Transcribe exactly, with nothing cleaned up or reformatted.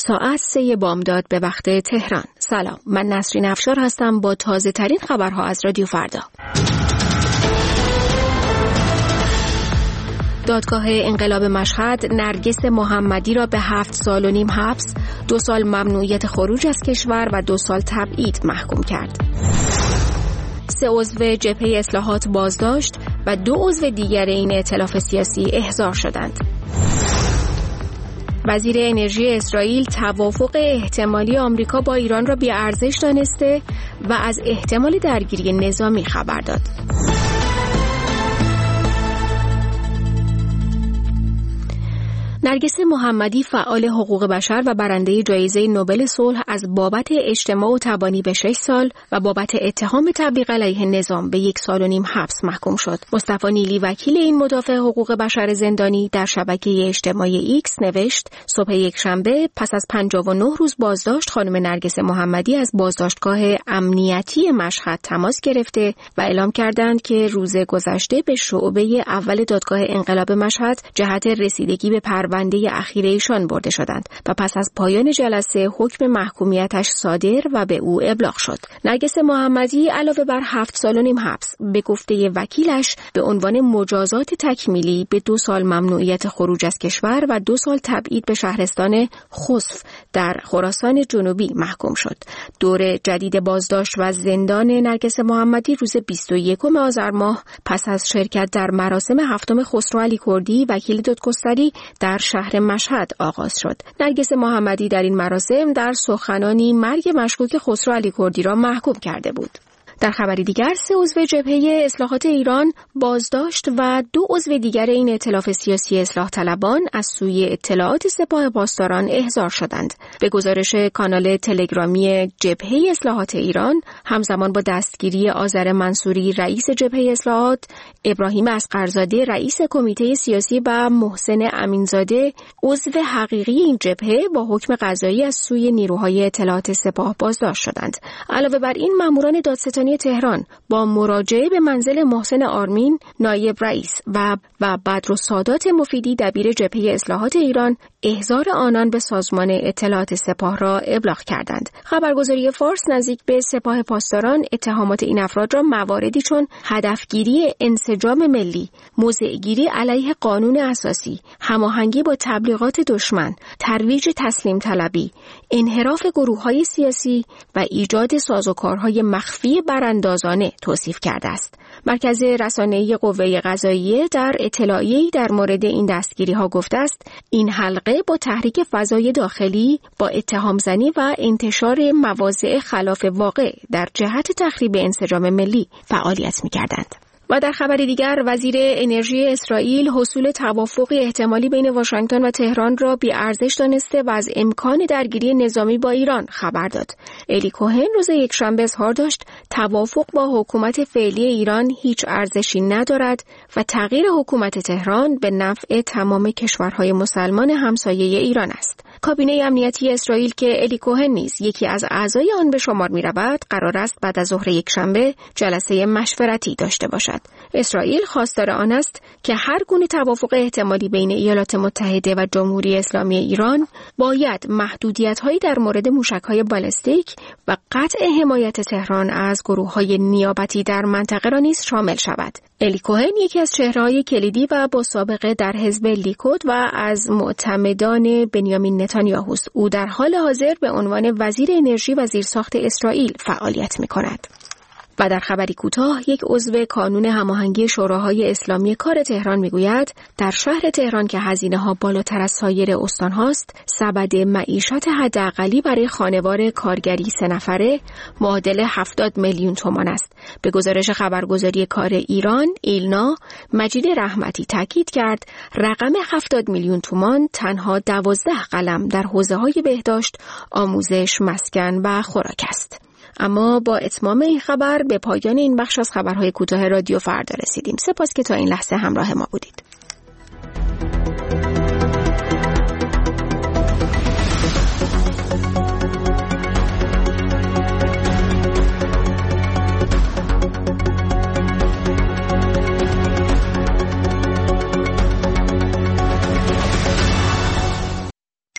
ساعت سه بامداد به وقت تهران. سلام، من نسرین افشار هستم با تازه ترین خبرها از رادیو فردا. دادگاه انقلاب مشهد نرگس محمدی را به هفت سال و نیم حبس، دو سال ممنوعیت خروج از کشور و دو سال تبعید محکوم کرد. سه عضو جبهه اصلاحات بازداشت و دو عضو دیگر این ائتلاف سیاسی احضار شدند. وزیر انرژی اسرائیل توافق احتمالی آمریکا با ایران را بی‌ارزش دانسته و از احتمال درگیری نظامی خبر داد. نرگس محمدی فعال حقوق بشر و برنده جایزه نوبل صلح از بابت اجتماع و تبانی به شش سال و بابت اتهام تبلیغ علیه نظام به یک سال و نیم حبس محکوم شد. مصطفی نیلی وکیل این مدافع حقوق بشر زندانی در شبکه اجتماعی ایکس نوشت: صبح یک شنبه پس از پنجاه و نه روز بازداشت خانم نرگس محمدی از بازداشتگاه امنیتی مشهد تماس گرفته و اعلام کردند که روز گذشته به شعبه اول دادگاه انقلاب مشهد جهت رسیدگی به پرونده بنده اخیر ایشان برده شدند و پس از پایان جلسه حکم محکومیتش صادر و به او ابلاغ شد. نرگس محمدی علاوه بر هفت سال و نیم حبس به گفته وکیلش به عنوان مجازات تکمیلی به دو سال ممنوعیت خروج از کشور و دو سال تبعید به شهرستان خسف در خراسان جنوبی محکوم شد. دور جدید بازداشت و زندان نرگس محمدی روز بیست و یکم آذر ماه پس از شرکت در مراسم هفتم خسرو علی کردی وکیل دادگستری در شهر مشهد آغاز شد. نرگس محمدی در این مراسم در سخنانی مرگ مشکوک خسرو علی کردی را محکوم کرده بود. در خبری دیگر سه عضو جبهه اصلاحات ایران بازداشت و دو عضو دیگر این ائتلاف سیاسی اصلاح طلبان از سوی اطلاعات سپاه پاسداران احضار شدند. به گزارش کانال تلگرامی جبهه اصلاحات ایران، همزمان با دستگیری آذر منصوری رئیس جبهه اصلاحات، ابراهیم اصغرزاده رئیس کمیته سیاسی و محسن امینزاده عضو حقیقی این جبهه با حکم قضایی از سوی نیروهای اطلاعات سپاه بازداشت شدند. علاوه بر این ماموران دادستانی تهران با مراجعه به منزل محسن آرمین نایب رئیس و و بدرالسادات مفیدی دبیر جبهه اصلاحات ایران احضار آنان به سازمان اطلاعات سپاه را ابلاغ کردند. خبرگزاری فارس نزدیک به سپاه پاسداران اتهامات این افراد را مواردی چون هدفگیری انسجام ملی، موضع‌گیری علیه قانون اساسی، هماهنگی با تبلیغات دشمن، ترویج تسلیم طلبی، انحراف گروه‌های سیاسی و ایجاد سازوکارهای مخفی براندازانه توصیف کرده است. مرکز رسانه‌ای قوه قضاییه در اطلاعیه‌ای در مورد این دستگیری‌ها گفته است این حلقه با تحریک فضای داخلی با اتهام زنی و انتشار مواضع خلاف واقع در جهت تخریب انسجام ملی فعالیت می‌کردند. و در خبر دیگر وزیر انرژی اسرائیل حصول توافقی احتمالی بین واشنگتن و تهران را بی‌ارزش دانسته و از امکان درگیری نظامی با ایران خبر داد. الی کوهن روز یکشنبه اظهار داشت توافق با حکومت فعلی ایران هیچ ارزشی ندارد و تغییر حکومت تهران به نفع تمام کشورهای مسلمان همسایه ایران است. کابینه امنیتی اسرائیل که الی کوهن نیز یکی از اعضای آن به شمار می‌رود، قرار است بعد از ظهر یکشنبه جلسه مشورتی داشته باشد. اسرائیل خواستار آن است که هر گونه توافق احتمالی بین ایالات متحده و جمهوری اسلامی ایران باید محدودیت‌هایی در مورد موشک‌های بالستیک و قطع حمایت تهران از گروه‌های نیابتی در منطقه را نیز شامل شود. الی کوهن یکی از چهره‌های کلیدی و با سابقه در حزب لیکود و از معتمدان بنیامین نتانیاهوست. او در حال حاضر به عنوان وزیر انرژی و زیرساخت اسرائیل فعالیت می‌کند. و در خبری کوتاه یک عضو کانون هماهنگی شوراهای اسلامی کار تهران میگوید در شهر تهران که هزینه‌ها بالاتر از سایر استان‌هاست، سبد معیشت حداقلی برای خانوار کارگری سه نفره معادل هفتاد میلیون تومان است. به گزارش خبرگزاری کار ایران ایلنا، مجید رحمتی تاکید کرد رقم هفتاد میلیون تومان تنها دوازده قلم در حوزه‌های بهداشت، آموزش، مسکن و خوراک است. اما با اتمام این خبر به پایان این بخش از خبرهای کوتاه رادیو فردا رسیدیم. سپاس که تا این لحظه همراه ما بودید.